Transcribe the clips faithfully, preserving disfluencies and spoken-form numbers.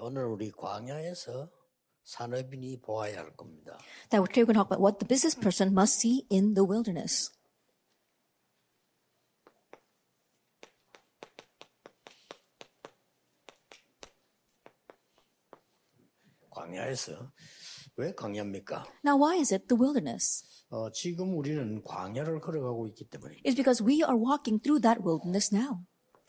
오늘 우리 광야에서 산업인이 보아야 할 겁니다. That today we're going to talk about what the business person must see in the wilderness. 광야에서 왜 광야입니까? Now, why is it the wilderness? 어, 지금 우리는 광야를 걸어가고 있기 때문입니다. It's because we are walking through that wilderness now.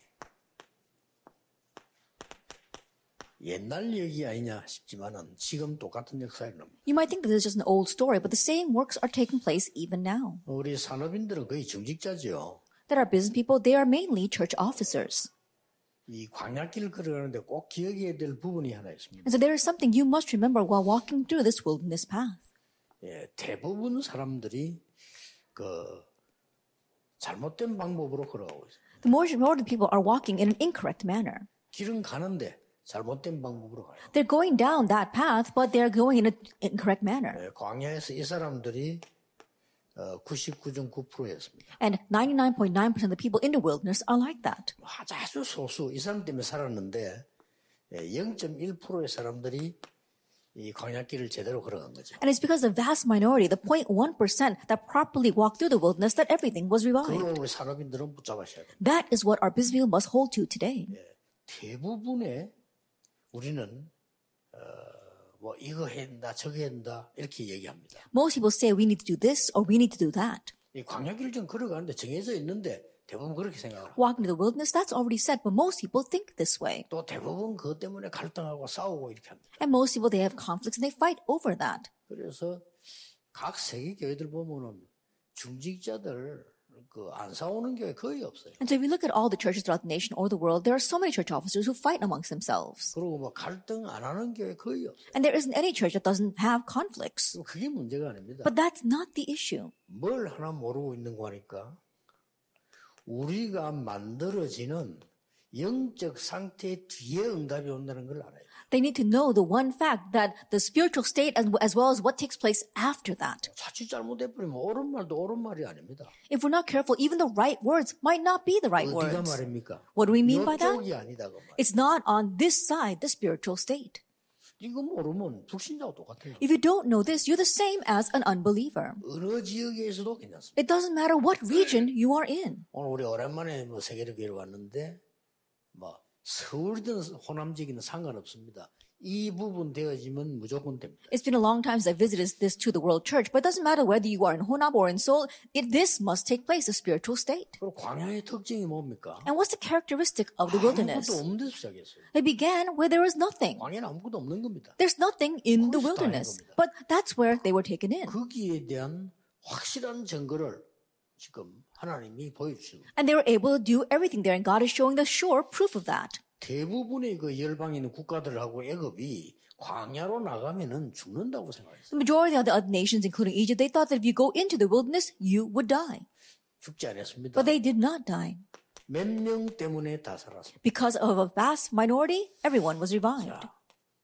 옛날 얘기 아니냐 싶지만은 지금 똑같은 역사를 납니다. You might think that this is just an old story, but the same works are taking place even now. 우리 산업인들은 거의 중직자지요. That our business people, they are mainly church officers. 이 광야길 걸어가는데 꼭 기억해야 될 부분이 하나 있습니다. And so there is something you must remember while walking through this wilderness path. 예, 대부분 사람들이 그 잘못된 방법으로 걸어가고 있습니다. The majority of people are walking in an incorrect manner. 길은 가는데 잘못된 방법으로 가요. They're going down that path, but they're going in an incorrect manner. 예, 광야에서 이 사람들이 어, 구십구 점 구 퍼센트였습니다. And ninety-nine point nine percent of the people in the wilderness are like that. 아주 소수 이 사람 때문에 살았는데 예, 영 점 일 퍼센트의 사람들이 이 광야길을 제대로 걸어간 거죠. And it's because the vast minority, the zero point one percent that properly walked through the wilderness, that everything was revived. 그걸 우리 산업인들은 붙잡아셔야 돼요. That is what our business people must hold to today. 예, 대부분의 우리는 어, 뭐 이거 해야 된다 저거 해야 된다 이렇게 얘기합니다. Most people say we need to do this or we need to do that. 이 광야길을 좀 걸어가는데 정해져 있는데 대부분 그렇게 생각을 합니다. Walking to the wilderness, that's already said, but most people think this way. 또 대부분 그것 때문에 갈등하고 싸우고 이렇게 합니다. And most people, they have conflicts and they fight over that. 그래서 각 세계 교회들 보면은 중직자들 그 안 싸우는 교회 거의 없어요. And so if you look at all the churches throughout the nation or the world, there are so many church officers who fight amongst themselves. 그리고 뭐 갈등 안 하는 교회 거의 없어요. And there isn't any church that doesn't have conflicts. 그게 문제가 아닙니다. But that's not the issue. 뭘 하나 모르고 있는 거니까 우리가 만들어지는 영적 상태 뒤에 응답이 온다는 걸 알아야 돼요. They need to know the one fact that the spiritual state as, as well as what takes place after that. 자칫 잘못해버리면 옳은 말도 옳은 말이 아닙니다. If we're not careful, even the right words might not be the right 어디가 words. 말입니까? What do we mean by that? 이쪽이 아니다 그 말. It's not on this side, the spiritual state. 이거 모르면 불신자와 똑같아요. If you don't know this, you're the same as an unbeliever. 어느 지역에서도 괜찮습니다. It doesn't matter what region you are in. 오늘 우리 오랜만에 뭐 세계를 교회로 왔는데 뭐 서울이든 호남 지역이든 상관없습니다. 이 부분 되어지면 무조건 됩니다. It's been a long time since I visited this to the World Church, but it doesn't matter whether you are in Honam or in Seoul, it, this must take place, the spiritual state. 그리고 광야의 특징이 뭡니까? And what's the characteristic of the wilderness? 아무것도 없는 데서 시작했어요. It began where there was nothing. 광야는 아무것도 없는 겁니다. There's nothing in the 거기서 wilderness. 다닌 겁니다. But that's where they were taken in. 거기에 대한 확실한 증거를 지금 하나님이 보여주시는 거예요. And they were able to do everything there, and God is showing the sure proof of that. 대부분의 그 열방에 있는 국가들하고 애굽이 광야로 나가면은 죽는다고 생각했어요. The majority of the other nations, including Egypt, they thought that if you go into the wilderness, you would die. 죽지 않았습니다. But they did not die. 몇 명 때문에 다 살았습니다. Because of a vast minority, everyone was revived. 자,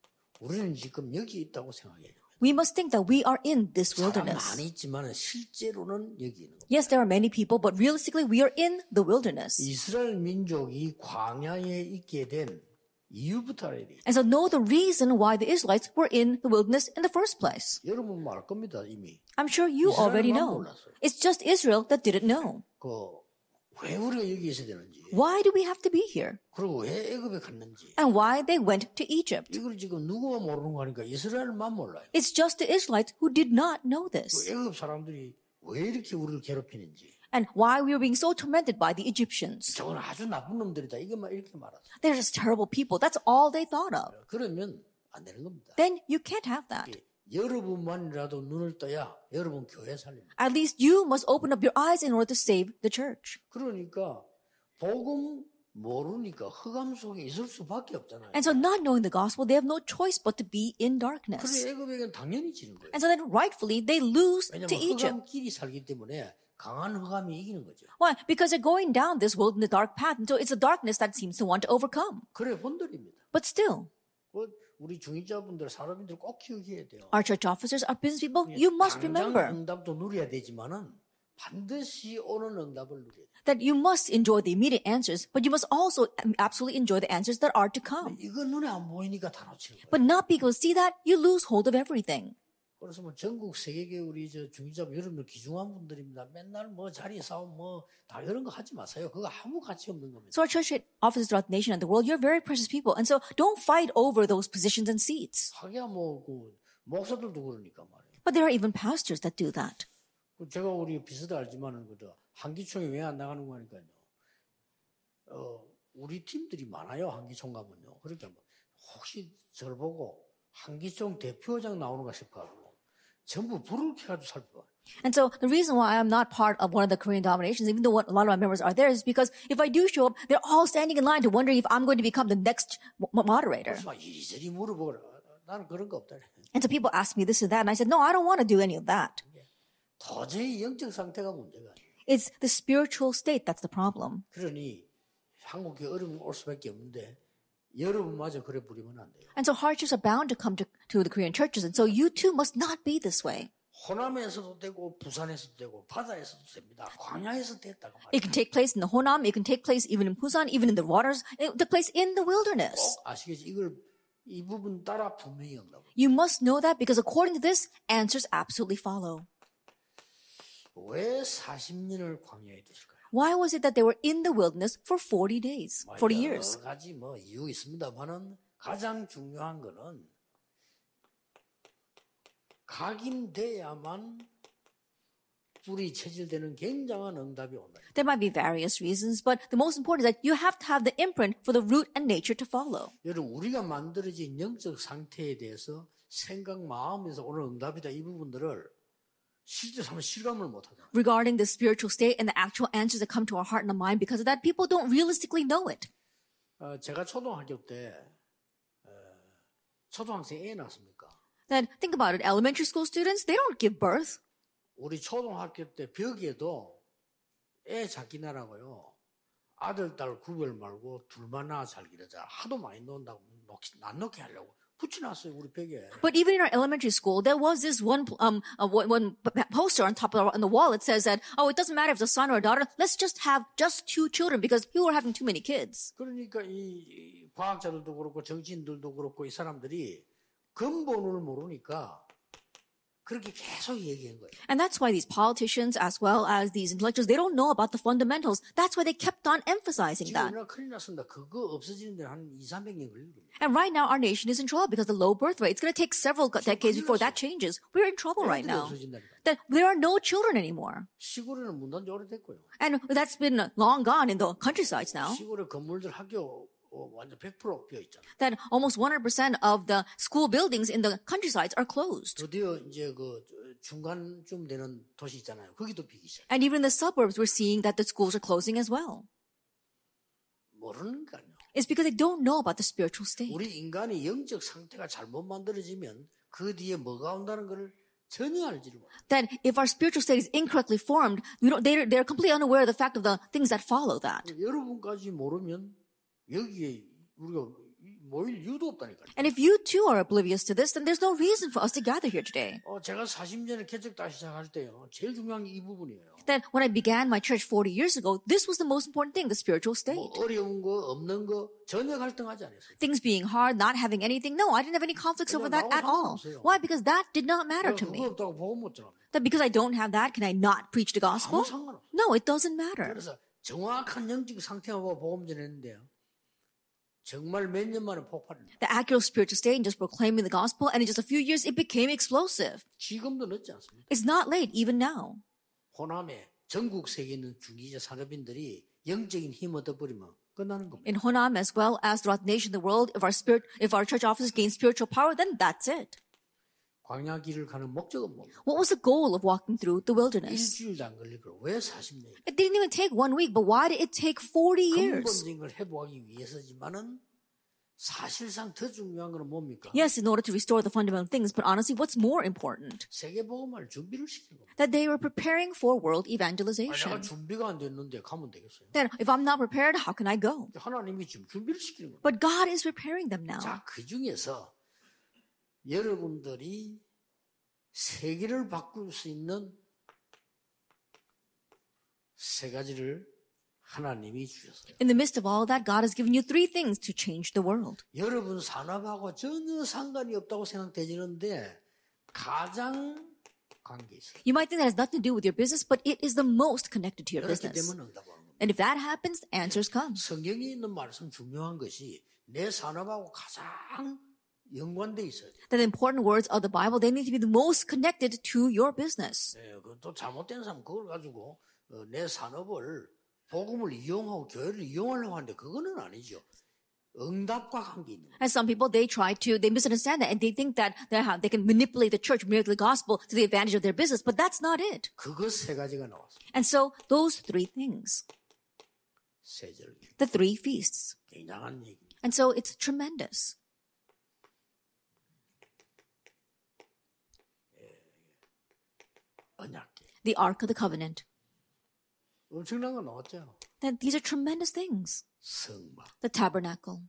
우리는 지금 여기 있다고 생각해요. We must think that we are in this 사람 wilderness. 많이 있지만 실제로는 여기 있는 겁니다. Yes, there are many people, but realistically, we are in the wilderness. 이스라엘 민족이 광야에 있게 된 이유부터 알아야 돼요. And so know the reason why the Israelites were in the wilderness in the first place. 여러분 뭐 알 겁니다 이미. I'm sure you already 이스라엘만 know. 몰랐어요. It's just Israel that didn't know. 그 왜 우리가 여기 있어야 되는지, Why do we have to be here? 그리고 왜 애굽에 갔는지, And why they went to Egypt? 이걸 지금 누구가 모르는 거 하니까 이스라엘만 몰라요. It's just the Israelites who did not know 그 this. 애굽 사람들이 왜 이렇게 우리를 괴롭히는지, And why we were being so tormented by the Egyptians. 저건 아주 나쁜 놈들이다 이것만 이렇게 말하죠. They're just terrible people. That's all they thought of. 그러면 안 되는 겁니다. Then you can't have that. 여러분만이라도 눈을 떠야 여러분 교회 살립니다. At least you must open up your eyes in order to save the church. 그러니까 복음 모르니까 흑암 속에 있을 수밖에 없잖아요. And so not knowing the gospel, they have no choice but to be in 그래 darkness. 애굽에게는 당연히 지는 거예요. And so then rightfully, they lose to 왜냐하면 Egypt. 흑암끼리 살기 때문에 강한 흑암이 이기는 거죠. Why? Because they're going down this wilderness dark path, and so it's the darkness that seems to want to overcome. 그래 본들입니다. But still, 그 우리 중위자분들, 사람인들 꼭 기억해야 돼요. our church officers, our business people, you must 당장 remember. 응답도 누려야 되지만은 반드시 오는 응답을 누려야 돼. That you must enjoy the immediate answers, but you must also absolutely enjoy the answers that are to come. 이거 눈에 안 보이니까 다 놓치는 거예요. But not being able to see that, you lose hold of everything. 그래서 뭐 전국 세계계 우리 저 중지자분 여러분들 귀중한 분들입니다. 맨날 뭐 자리 싸움 뭐 다 이런 거 하지 마세요. 그거 아무 가치 없는 겁니다. So our church officers throughout the nation and the world, you're very precious people. And so don't fight over those positions and seats. 하기야 뭐그 목사들도 그러니까 말이에요. But there are even pastors that do that. 제가 우리 비서도 알지만은 그저 한기총에 왜 안 나가는 거 하니까요. 어 우리 팀들이 많아요. 한기총 가면요. 그러니까 뭐 혹시 저를 보고 한기총 대표장 나오는가 싶어가지고 전부 불을 켜가지고 살펴봐요. And so the reason why I'm not part of one of the Korean denominations, even though a lot of my members are there, is because if I do show up, they're all standing in line to wondering if I'm going to become the next mo- moderator. 그래서 막 이리저리 물어보라. 나는 그런 거 없다. And so people ask me this or that, and I said, no, I don't want to do any of that. 도저히 영적 상태가 문제가 아니에요. It's the spiritual state that's the problem. 그러니 한국에 어려움이 올 수밖에 없는데 여러분마저 그래 부리면 안 돼요. And so hardships are bound to come to, to the Korean churches. And so you too must not be this way. 호남에서도 되고 부산에서도 되고 바다에서도 됩니다. 광야에서 됐다고 말이에요. It can take place in the Honam. It can take place even in Busan, even in the waters. It took place in the wilderness. 꼭 아시겠지? 이걸 이 부분 따라 분명히 응답. You must know that because according to this, answers absolutely follow. 왜 사십 년을 광야에 두실까요? Why was it that they were in the wilderness for forty days, forty 여러 years? 가지 뭐 이유 있습니다만은 가장 중요한 거는 각인돼야만 불이 체질되는 굉장한 응답이 온다. There might be various reasons, but the most important is that you have to have the imprint for the root and nature to follow. 여러분 우리가 만들어진 영적 상태에 대해서 생각 마음에서 오는 응답이다 이 부분들을 실제로 한번 실감을 못하잖아요. Regarding the spiritual state and the actual answers that come to our heart and the mind, because of that, people don't realistically know it. 어, 제가 초등학교 때 어, 초등학생 애 낳습니까? Then think about it. Elementary school students, they don't give birth. 우리 초등학교 때 벽에도 애 자기나라고요. 아들, 딸 구별 말고 둘만 낳아 살기라자 하도 많이 놓는다고 놓기, 안 놓게 하려고 붙여놨어요 우리 벽에. But even in our elementary school, there was this one um uh, one, one poster on top of the, on the wall. It says that, oh, it doesn't matter if it's a son or a daughter. Let's just have just two children because you are having too many kids. 그러니까 이, 이 과학자들도 그렇고 정치인들도 그렇고 이 사람들이 근본을 모르니까 그렇게 계속 얘기한 거예요. And that's why these politicians, as well as these intellectuals, they don't know about the fundamentals. That's why they kept on emphasizing 지금 that. 우리나라 큰일 났습니다. 그거 없어지는 데 한 이삼백 년 걸릴 겁니다. And right now, our nation is in trouble because the low birth rate. It's going to take several decades before that changes. We're in trouble right 애들이 now. 없어진다니까. That there are no children anymore. 시골에는 문 닫은 지 오래됐고요. And that's been long gone in the countrysides now. 시골의 건물들 학교 어, 완전 백 퍼센트 비어 있잖아요. That almost one hundred percent of the school buildings in the countrysides are closed. 드디어 이제 그 중간쯤 되는 도시 있잖아요. 거기도 비기 시작. And even in the suburbs, we're seeing that the schools are closing as well. 모르는거요. It's because they don't know about the spiritual state. 우리 인간의 영적 상태가 잘못 만들어지면 그 뒤에 뭐가 온다는 것을 전혀 알지를 못해요. That if our spiritual state is incorrectly formed, we don't, they're, they're completely unaware of the fact of the things that follow that. 여러분까지 모르면 여기에 우리가 모일 이유도 없다니까요. And if you too are oblivious to this, then there's no reason for us to gather here today. 어, 제가 사십 년에 개척 다시 시작할 때요. 제일 중요한 게 이 부분이에요. That when I began my church forty years ago, this was the most important thing, the spiritual state. 뭐 어려운 거 없는 거 전혀 갈등하지 않았어요. Things being hard, not having anything. No, I didn't have any conflicts over that at all. Why? Because that did not matter to 그거 me. 없다고 복음 못 전합니다. That because I don't have that, can I not preach the gospel? 아무 상관없어요. No, it doesn't matter. 그래서 정확한 영적 상태만 보고 복음 전했는데요. 정말 몇 년 만에 폭발입니다. The accurate spiritual state and just proclaiming the gospel, and in just a few years, it became explosive. 지금도 늦지 않습니다. It's not late, even now. 호남에 전국 세계에 있는 중기자 산업인들이 영적인 힘 얻어버리면 끝나는 겁니다. In Honam, as well as throughout the nation, the world, if our spirit, if our church officers gain spiritual power, then that's it. 광야 길을 가는 목적은 뭡니까? What was the goal of walking through the wilderness? 일주일도 안 걸릴 걸 왜 사십 년? It didn't even take one week, but why did it take forty years? 근본적인 걸 회복하기 위해서지만은 사실상 더 중요한 건 뭡니까? Yes, in order to restore the fundamental things, but honestly, what's more important? 세계복음을 준비를 시키는 겁니다. That they were preparing for world 아니, 내가 evangelization. 준비가 안 됐는데 가면 되겠어요? That if I'm not prepared, how can I go? 하나님이 지금 준비를 시키는 겁니다. But God is preparing them now. 자, 그 중에서 여러분들이 세계를 바꿀 수 있는 세 가지를 하나님이 주셨어요. In the midst of all that, God has given you three things to change the world. 여러분 산업하고 전혀 상관이 없다고 생각되지는데 가장 관계 있어요. You might think that has nothing to do with your business, but it is the most connected to your 그렇기 business. 때문에 응답하는 겁니다. And if that happens, answers come. 성경에 있는 말씀 중요한 것이 내 산업하고 가장 연관돼 있어요. That the important words of the Bible, they need to be the most connected to your business. 예, 또 잘못된 사람 그걸 가지고 어, 내 산업을 복음을 이용하고 교회를 이용하려고 하는데 그거는 아니죠. 응답과 관계 있는 거예요. And some people, they try to, they misunderstand that and they think that they have, they can manipulate the church, manipulate the gospel to the advantage of their business, but that's not it. 그것 세 가지가 나왔어요. And so those three things, 세절기. the three feasts. 굉장한 얘기입니다. And so it's tremendous. 언약궤. The Ark of the Covenant. 엄청난 거 나왔죠. That these are tremendous things. 성막. The tabernacle.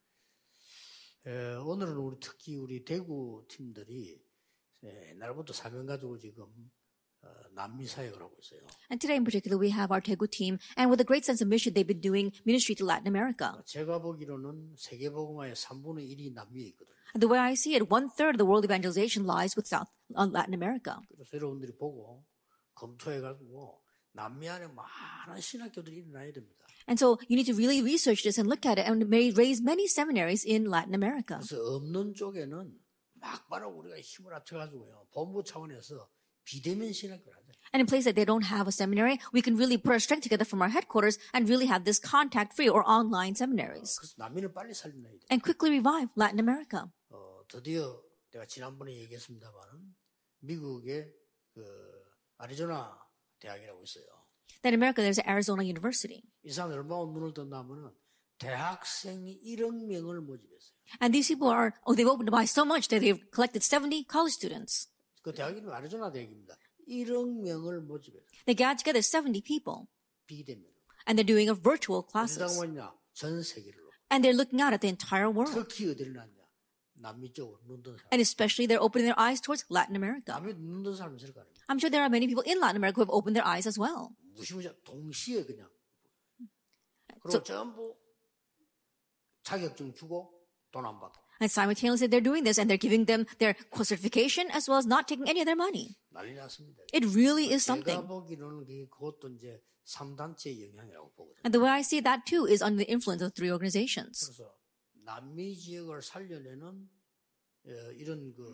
에, 오늘은 우리 특히 우리 대구 팀들이 에, 옛날부터 사명 가지고 지금 어, 남미 사역을 하고 있어요. And today in particular, we have our Daegu team, and with a great sense of mission, they've been doing ministry to Latin America. 제가 보기로는 세계복음화의 삼분의 일이 남미에 있거든요. And the way I see it, one third of the world evangelization lies with South uh, Latin America. 그래서 여러분들이 보고 검토해가지고 남미 안에 많은 신학교들이 일어나야 됩니다. And so you need to really research this and look at it, and it may raise many seminaries in Latin America. 그래서 없는 쪽에는 막바로 우리가 힘을 합쳐가지고요. 본부 차원에서 비대면 신학교를 하죠. And in places that they don't have a seminary, we can really put our strength together from our headquarters and really have this contact-free or online seminaries. 그래서 남미를 빨리 살려놔야 돼요. And quickly revive Latin America. 어, 드디어 내가 지난번에 얘기했습니다만은 미국의 그 아리조나 대학이라고 있어요. Then in America, there's Arizona University. 이 사람이 얼마나 눈을 떴냐면은 대학생이 일억 명을 모집했어요. And these people are, oh, they've opened by so much that they've collected seventy college students. 그 대학 이름이 아리조나 대학입니다. 일억 명을 모집했어요. They got together seventy people, 비대면. and they're doing a virtual 어디다 classes. 보냐? 전 세계를 놓고. And they're looking out at the entire world. 특히 어디를 놨냐? 남미 쪽으로 눈뜬 사람. And especially they're opening their eyes towards Latin America. 남미 눈뜬 사람 있을 거 아닙니까? I'm sure there are many people in Latin America who have opened their eyes as well. 무시무시 동시에 그냥. 그리고 So- 전부 자격증 주고 돈 안 받고. And simultaneously they're doing this and they're giving them their certification as well as not taking any of their money. 난리 났습니다. It really is 제가 something. 보기로는 그게 그것도 이제 삼단체의 영향이라고 보거든요. And the way I see that too is under the influence of three organizations. 그래서 남미 지역을 살려내는 어, 이런 그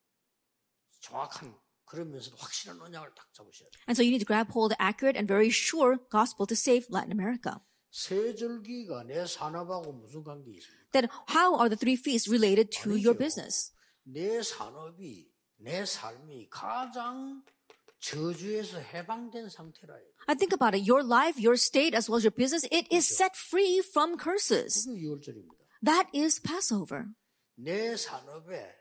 정확한 그러면서도 확실한 언약을 딱 잡으셔야 돼요. And so you need to grab hold of accurate and very sure gospel to save Latin America. 세절기가 내 산업하고 무슨 관계 있습니까? Then how are the three feasts related to your 아니죠. business? 내 산업이 내 삶이 가장 저주에서 해방된 상태라 해요. I think about it. Your life, your state, as well as your business, it is set free from curses. 그게 유월절입니다. That is Passover. 내 산업에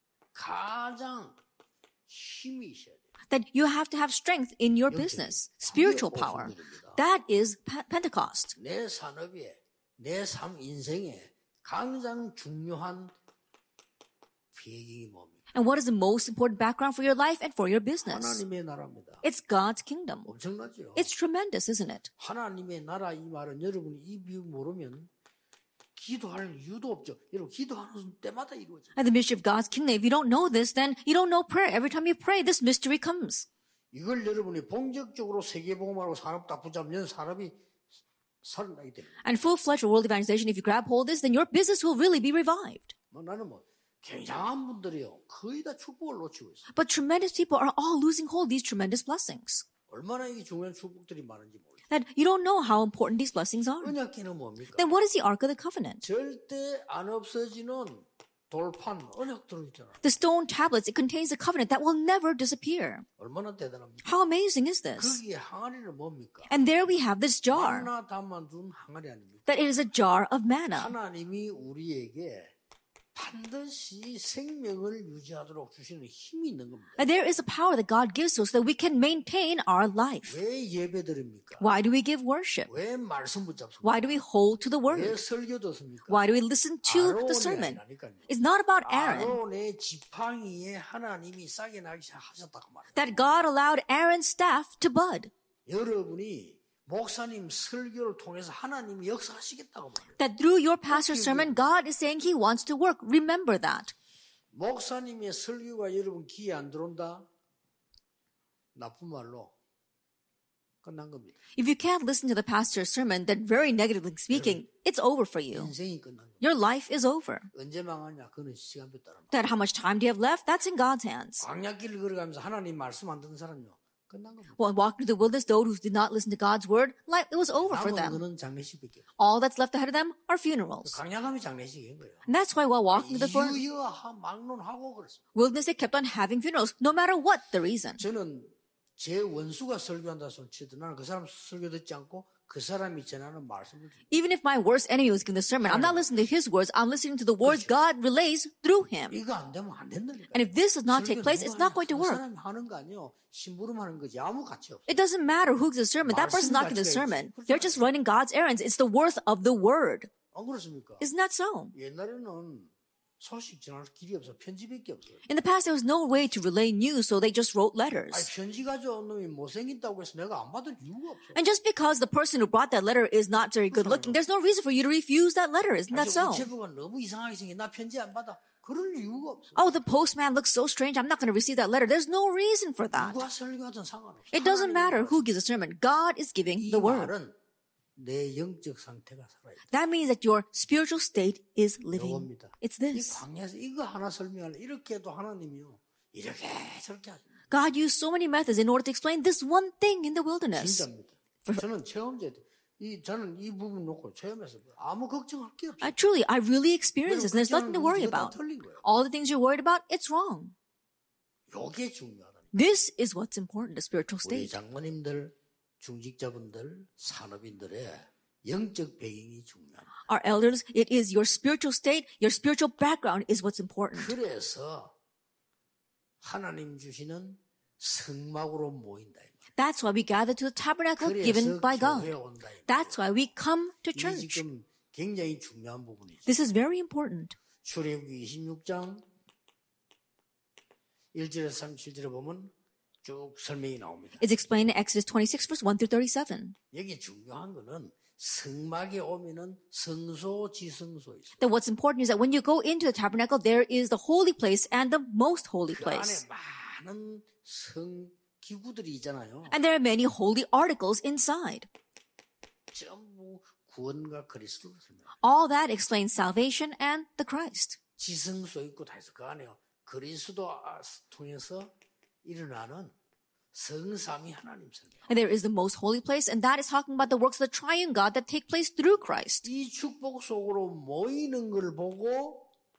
가장 힘이 있어야 돼요. That you have to have strength in your business, spiritual 그게 power. 오순절입니다. That is Pe- Pentecost. 내 산업에 내 삶 인생에 가장 중요한 배경이 뭡니까? And what is the most important background for your life and for your business? 하나님의 나라입니다. It's God's kingdom. 엄청나죠? It's tremendous, isn't it? 하나님의 나라 이 말은 여러분이 이 비유 모르면 기도할 이유도 없죠. 여러분 기도하는 때마다 이루어져요. And the mystery of God's kingdom, if you don't know this, then you don't know prayer. Every time you pray, this mystery comes. 이걸 여러분이 본격적으로 세계복음하고 산업 다 붙잡으면 산업이 살아나게 됩니다. And full-fledged world evangelization, if you grab hold of this, then your business will really be revived. 뭐 나는 뭐 굉장한 분들이요 거의 다 축복을 놓치고 있어요. But tremendous people are all losing hold of these tremendous blessings. 얼마나 이 중요한 축복들이 많은지 모르겠어요. That you don't know how important these blessings are. 언약궤는 뭡니까? Then what is the Ark of the Covenant? 절대 안 없어지는 돌판 언약 들어있잖아요. The stone tablets, it contains the covenant that will never disappear. 얼마나 대단합니까? How amazing is this? 거기에 항아리는 뭡니까? And there we have this jar, 하나 담아둔 항아리 아닙니까? that it is a jar of manna. 하나님이 우리에게 반드시 생명을 유지하도록 주시는 힘이 있는 겁니다. And there is a power that God gives to us so that we can maintain our life. 왜 예배 드립니까? Why do we give worship? 왜 말씀 붙잡습니까? Why do we hold to the 왜 word? 설교 듣습니까? Why do we listen to the 아론이 sermon? 아니라니까요. It's not about Aaron. 아론의 지팡이에 하나님이 싹이 나기 하셨다고 말해요. That God allowed Aaron's staff to bud. 여러분이 목사님 설교를 통해서 하나님이 역사하시겠다고 말해요. That through your pastor's sermon, God is saying He wants to work. Remember that. 목사님의 설교가 여러분 귀에 안 들어온다? 나쁜 말로 끝난 겁니다. If you can't listen to the pastor's sermon, then very negatively speaking, it's over for you. 인생이 끝난 겁니다. Your life is over. 언제 망하냐? 그는 시간표 따라. That how much time do you have left? That's in God's hands. 광야길을 걸어가면서 하나님 말씀 안 듣는 사람요. 끝난 겁니다. Well, walking through the wilderness, those who did not listen to God's word, life, it was over for 남은 them. 거는 장례식밖에 없어요. All that's left ahead of them are funerals. 광야 가면 장례식인 거예요. And that's why while walking through the for- 이유야 막론하고 그랬어요. wilderness, they kept on having funerals, no matter what the reason. 저는 제 원수가 설교한다 손 치도 나는 그 사람 설교 듣지 않고 그 사람이 전하는 말씀을 듣는 Even if my worst enemy was giving the sermon, I'm not listening to his words, I'm listening to the words God relays through him. 이거 안 되면 안 된다니까. And if this does not take place, it's not going to 그 work. 사람이 하는 거 아니에요. 심부름하는 거지 아무 가치 없어. It doesn't matter who gives the sermon. That person's not giving the sermon. They're just running God's errands. It's the worth of the word. 안 그렇습니까? Isn't that so? 옛날에는 소식 전할 길이 없어 편지밖에 없어요. In the past, there was no way to relay news, so they just wrote 아니 letters. 편지 가져온 놈이 못생긴다고 해서 내가 안 받을 이유가 없어. And just because the person who brought that letter is not very good looking, there's no reason for you to refuse that letter. Isn't that so? 우체부가 너무 이상하게 생긴 나 편지 안 받아. 그럴 이유가 없어. Oh, the postman looks so strange. I'm not going to receive that letter. There's no reason for that. 누가 설교하든 상관없어. It doesn't matter who gives a sermon. God is giving 이 the word. 말은 내 영적 상태가 살아있다. That means that your spiritual state is living. 요겁니다. It's 이 this. 광야에서 이거 하나 설명하려 이렇게 해도 하나님이요. 이렇게 저렇게 하십니다. God used so many methods in order to explain this one thing in the wilderness. 진짜입니다. 저는 체험제 이 저는 이 부분 놓고 체험해서 아무 걱정할 게 없어요. I truly, I really experienced this, and there's nothing to worry 다 about. 틀린 거예요. All the things you're worried about, it's wrong. 요게 중요하다. This is what's important, the spiritual 우리 state. 장모님들, 중직자분들, 산업인들의 영적 배경이 중요합니다. Our elders, it is your spiritual state, your spiritual background is what's important. 그래서 하나님 주시는 성막으로 모인다. That's why we gather to the tabernacle 그래서 given by 교회에 God. 온다. That's why we come to 이 church. 지금 굉장히 중요한 부분이죠. This is very important. 출애굽기 이십육 장 일 절에서 삼십칠 절에 보면 쭉 설명이 나옵니다. It's explained in Exodus twenty-six, verse one through thirty-seven. 여기 중요한 거는 성막에 오면은 성소 지성소 있어요. That what's important is that when you go into the tabernacle, there is the holy place and the most holy 그 안에 place. 많은 성 기구들이 있잖아요. And there are many holy articles inside. 전부 구원과 그리스도를 설명. All that explains salvation and the Christ. 지성소 있고 다 있어. 그 안에 그리스도 통해서 일어나는 성삼위 하나님 설명. And there is the most holy place, and that is talking about the works of the triune God that take place through Christ. 이 축복 속으로 모이는 걸 보고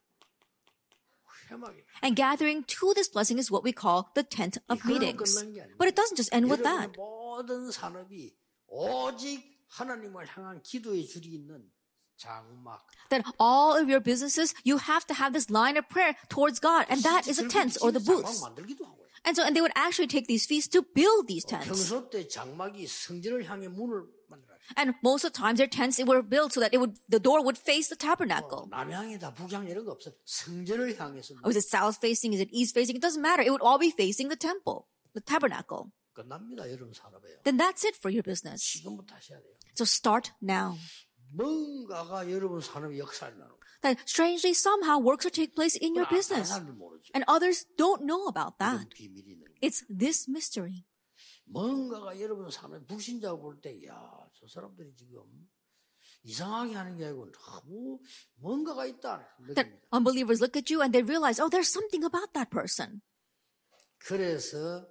회막이. And gathering to this blessing is what we call the tent of 이걸로 meetings. 끝난 게 아닙니다. But it doesn't just end with 여러분의 that. 모든 산업이 오직 하나님을 향한 기도의 줄이 있는 장막. That all of your businesses, you have to have this line of prayer towards God, and that is a tent or the 장막 booths. 만들기도 하고요. And so, and they would actually take these feasts to build these tents. 평소 때 장막이 성전을 향해 문을 만들어요. And most of the times, their tents were built so that it would, the door would face the 어, tabernacle. 남향이다 북향 이런 거 없어. 성전을 향해서 Oh, is it south facing? Is it east facing? It doesn't matter. It would all be facing the temple, the tabernacle. 끝납니다. 여러분 산업에요. Then that's it for your business. 지금부터 하셔야 돼요. So start now. 뭔가가 여러분 산업의 역사를 나누고 That strangely, somehow works will take place in your 다른 business. 사람들 모르죠. And others don't know about 이런 that. 비밀이 있는 거예요. It's this mystery. 뭔가가 여러분 산업 불신자 볼 때, 야, 저 사람들이 지금 이상하게 하는 게 아니고 너무 뭔가가 있다. That 느낍니다. unbelievers look at you and they realize, oh, there's something about that person. 그래서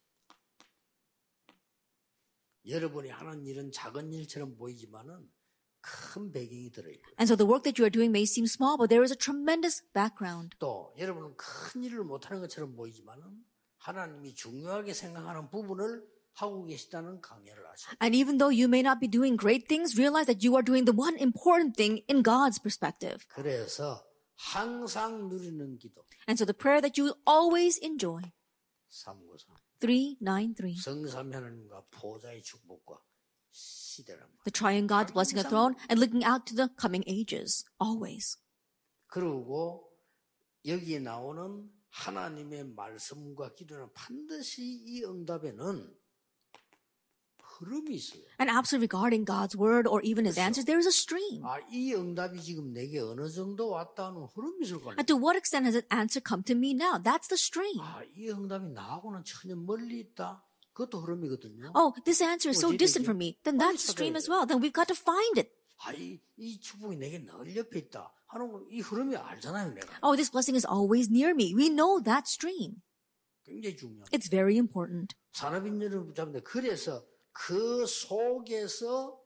여러분이 하는 일은 작은 일처럼 보이지만은 큰 배경이 들어있고요. And so the work that you are doing may seem small, but there is a tremendous background. 또 여러분은 큰 일을 못하는 것처럼 보이지만은 하나님이 중요하게 생각하는 부분을 하고 계시다는 강의를 하셔요. And even though you may not be doing great things, realize that you are doing the one important thing in God's perspective. 그래서 항상 누리는 기도 And so the prayer that you will always enjoy, 삼구삼 three ninety-three, 성삼위 하나님과 보좌의 축복과 시대란 말. the triune God's blessing of the throne and looking out to the coming ages, always. 그리고 여기에 나오는 하나님의 말씀과 기도는 반드시 이 응답에는 흐름이 있어요. And absolutely regarding God's word or even his answers, there is a stream. 아, 이 응답이 지금 내게 어느 정도 왔다는 흐름이 있을 거예요. And to what extent has an answer come to me now? That's the stream. 아, 이 응답이 나하고는 전혀 멀리 있다. 그것도 흐름이거든요. Oh, this answer is so 어디 distant 되지? from me. Then 빨리 that's 찾아야 stream as 돼요. well. Then we've got to find it. 아, 이, 이 축복이 내게 늘 옆에 있다 하는 걸 이 흐름이 알잖아요, 내가. Oh, this blessing is always near me. We know that stream. 굉장히 중요합니다. It's very important. 산업인연을 붙잡는데 그래서 그 속에서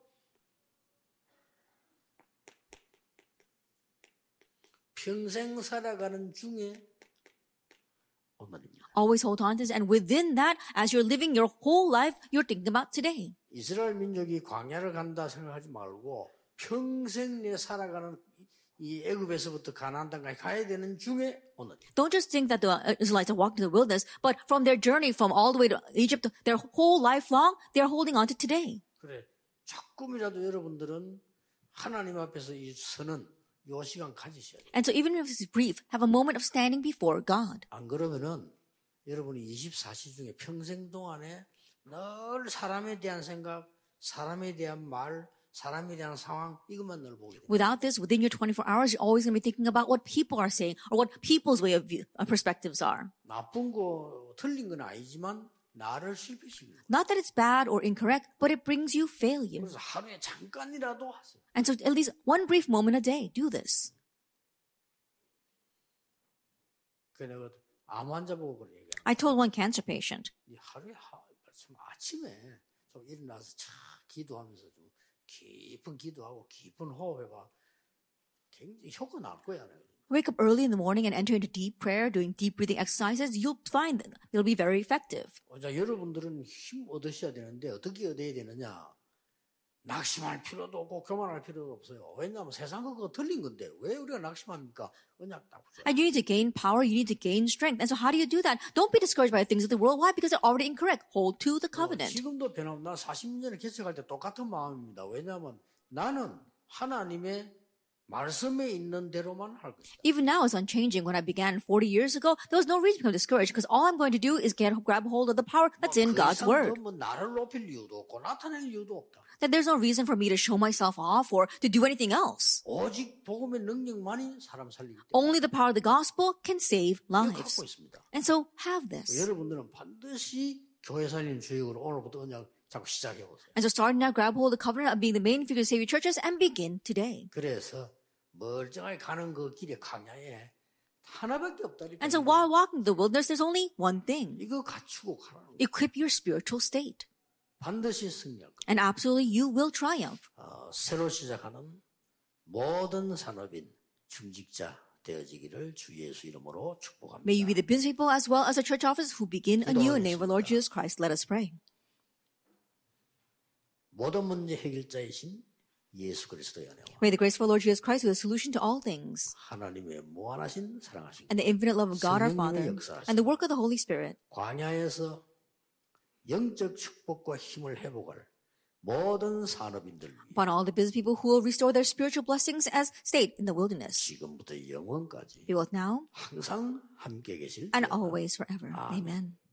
평생 살아가는 중에 오늘입니다. Always hold on to this. And within that, as you're living your whole life, you're thinking about today. 이스라엘 민족이 광야를 간다 생각하지 말고 평생 내 살아가는 이 애굽에서부터 가나안 땅까지 가야 되는 중에 오늘. Don't just think that the Israelites are walking to the wilderness, but from their journey from all the way to Egypt, their whole life long, they're holding on to today. 그래. 조금이라도 여러분들은 하나님 앞에서 이 서는 요 시간 가지셔야 돼요. And so even if it's brief, have a moment of standing before God. 안 그러면은 여러분이 이십사 시 중에 평생 동안에 늘 사람에 대한 생각, 사람에 대한 말, 사람에 대한 상황 이것만 늘 보게 돼요. Without this, within your twenty-four hours, you're always going to be thinking about what people are saying or what people's way of view, uh, perspectives are. 나쁜 거 틀린 건 아니지만 나를 실패시키는 거예요. Not that it's bad or incorrect, but it brings you failure. 그래서 하루에 잠깐이라도 하세요. And so at least one brief moment a day, do this. 그 내가 암 환자 보고 그래 얘기해. I told one cancer patient, 이 하루에 하, 참 아침에 좀 일어나서 참 기도하면서 좀 깊은 기도하고 깊은 호흡해봐. 굉장히 효과 날 거야. 내가. wake up early in the morning and enter into deep prayer, doing deep breathing exercises, you'll find that it'll be very effective. 자, 여러분들은 힘 얻으셔야 되는데 어떻게 얻어야 되느냐? 낙심할 필요도 없고 교만할 필요도 없어요. 왜냐하면 세상 그거 틀린 건데 왜 우리가 낙심합니까? 언약 딱 붙여요. And you need to gain power, you need to gain strength. And so how do you do that? Don't be discouraged by the things of the world. Why? Because they're already incorrect. Hold to the 어, covenant. 지금도 변함. 나 사십 년 전에 개척할 때 똑같은 마음입니다. 왜냐하면 나는 하나님의 말씀에 있는 대로만 할 것이다. Even now, it's unchanging. When I began forty years ago, there was no reason to become discouraged because all I'm going to do is get grab hold of the power that's in God's word. 뭐 나를 높일 이유도 없고 나타낼 이유도 없다. That there's no reason for me to show myself off or to do anything else. 오직 복음의 능력만이 사람 살리기 때문에 Only the power of the gospel can save 이거 lives. 갖고 있습니다. And so have this. 여러분들은 반드시 교회 살리는 주역으로 오늘부터 언약 자꾸 시작해 보세요. And so starting now, grab hold of the covenant of being the main figure to save your churches and begin today. 그래서 멀쩡하게 가는 그 길에 광야에 하나밖에 없다. And so while walking the wilderness, there's only one thing. 이거 갖추고 가라는 거예요. Equip your spiritual state. 반드시 승리할 거예요. And absolutely you will triumph. 어, 새로 시작하는 모든 산업인 중직자 되어지기를 주 예수 이름으로 축복합니다. May you be the business people as well as the church officers who begin anew in the name of Lord Jesus Christ. Let us pray. 모든 문제 해결자이신 예수 그리스도의 은혜와 May the grace of our Lord Jesus Christ be the solution to all things, 하나님의 무한하신 사랑하신 and the infinite love of God our Father, and the work of the Holy Spirit, 광야에서 영적 축복과 힘을 회복할 모든 산업인들 위해 upon all the business people who will restore their spiritual blessings as state in the wilderness, 지금부터 영원까지 be both now 항상 함께 계실 and 때다. always forever. Amen. Amen.